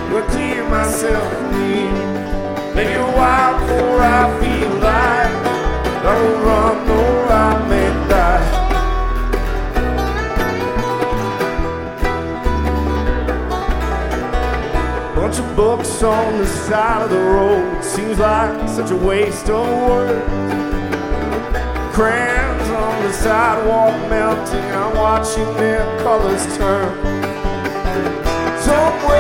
will clear myself clean. Maybe a while before I feel alive. Don't run, or I may die. Bunch of books on the side of the road, seems like such a waste of words. Crayons on the sidewalk melting, I'm watching their colors turn. Somewhere